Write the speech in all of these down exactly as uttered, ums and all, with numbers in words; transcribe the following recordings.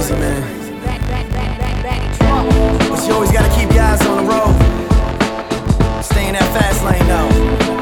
crazy, man. But you always gotta keep your eyes on the road. Stay in that fast lane though.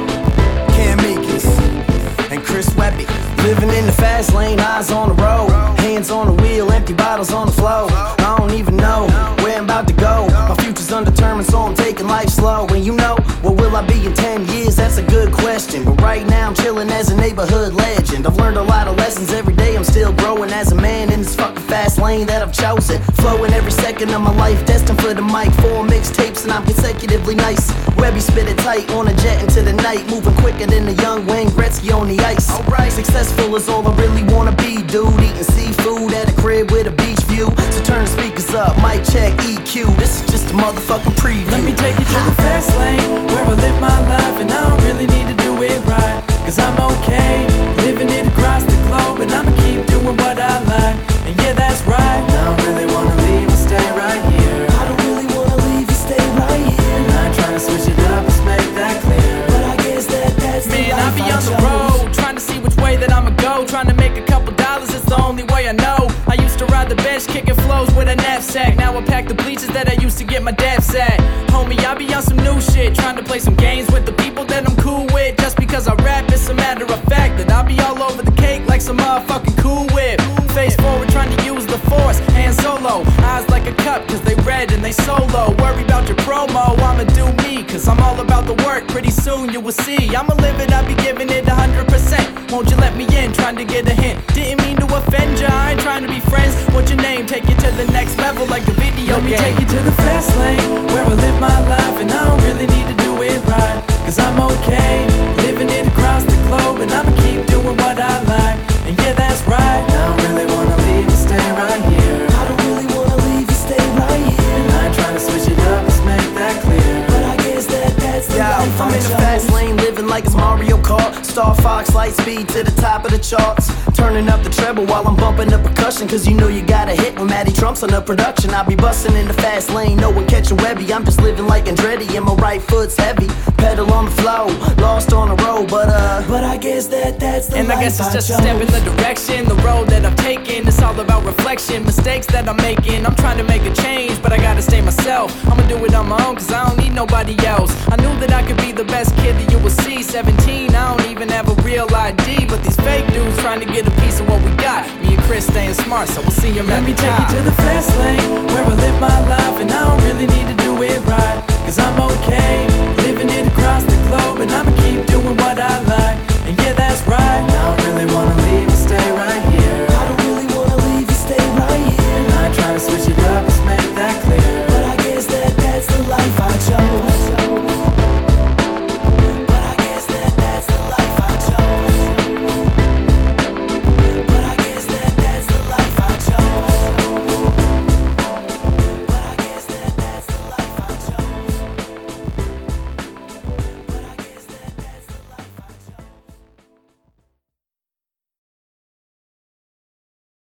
Cam Meekins and Chris Webby. Living in the fast lane, eyes on the road. Hands on the wheel, empty bottles on the floor. I don't even know where I'm about to go. My future's undetermined, so I'm taking life slow. And you know, what will I be in ten years? That's a good question. But right now I'm chilling as a neighborhood legend. I've learned a lot of lessons every day. I'm still growing as a man in this fucking fast lane that I've chosen. Flowing every second of my life, destined for the mic. Four mixtapes and I'm consecutively nice. Webby spit it tight on a jet into the night. Moving quicker than the young Wayne Gretzky on the ice. Alright, successful is all I really wanna be, dude. Eating seafood at a crib with a beach view. So turn the speakers up, mic check, E Q. This is just a motherfucking preview. Let me take you to the fast lane, where I live my life and I don't really need to do it right. Cause I'm okay, living it across the globe. And I'ma keep doing what I like. And yeah, that's right, I don't really wanna leave and stay right here. I don't really wanna leave and stay right here. And I ain't trying to switch it up, let's make that clear. But I guess that that's the Man, I life be I on the chose. road, trying to see which way that I'ma go. Trying to make a couple dollars, it's the only way I know. I used to ride the bench, kicking flows with a knapsack. Now I pack the bleachers that I used to get my dabs at. Homie, I be on some new shit, trying to play some games with the people that I'm cool with. Just because I rap, it's a matter of fact that I'll be all over the cake like some motherfucking Cool Whip. Face forward, trying to use the force, hand solo. Eyes like a cup, cause they red and they solo. Worry about your promo, I'ma do me, cause I'm all about the work. Pretty soon you will see, I'ma live it, I'll be giving it one hundred percent. Won't you let me in, trying to get a hint. Didn't mean to offend ya, I ain't trying to be friends. What's your name, take you to the next level like a video Let me game. take you to the fast lane, where I live my life and I don't really need to do it right. Cause I'm okay, living it across the globe. And I'ma keep doing what I like. And yeah, that's right, I don't really wanna leave and stay right here. I don't really wanna leave and stay right here. And I ain't trying to switch it up, let's make that clear. But I guess that that's the Yeah, life I'm I in the chose. fast lane, living like it's Mario Kart. Star Fox, light speed to the top of the charts. Turning up the treble while I'm bumping the percussion. Cause you know you got a hit when Matty Trump's on the production. I'll be busting in the fast lane, no one catch a Webby. I'm just living like Andretti and my right foot's heavy. Pedal on the flow, lost on the road, but uh But I guess that that's the And life I guess it's just a chose. step in the direction, the road that I've taken. It's all about reflection, mistakes that I'm making. I'm trying to make a change, but I gotta stay myself. I'ma do it on my own, cause I don't need nobody else. I knew that I could be the best kid that you will see. Seventeen, I don't even have a real I D. But these fake dudes trying to get a piece of what we got. Me and Chris staying smart, so we'll see him Let at me the take top. you to the fast lane, where I live my life and I don't really need to do it right. Cause I'm okay,